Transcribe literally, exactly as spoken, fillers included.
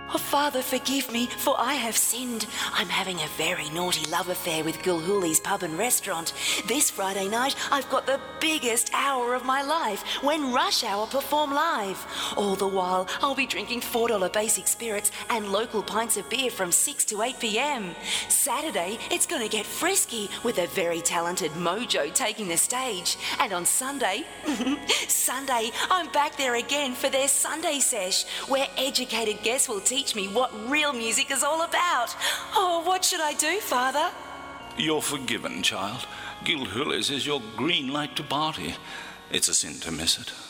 Oh, Father, forgive me, for I have sinned. I'm having a very naughty love affair with Gulhooli's pub and restaurant. This Friday night, I've got the biggest hour of my life when Rush Hour perform live. All the while, I'll be drinking four dollars basic spirits and local pints of beer from six to eight p.m. Saturday, it's going to get frisky with a very talented Mojo taking the stage. And on Sunday, Sunday, I'm back there again for their Sunday sesh, where educated guests will teach me what real music is all about. Oh, what should I do, Father? You're forgiven, child. Gilhooly's is your green light to party. It's a sin to miss it.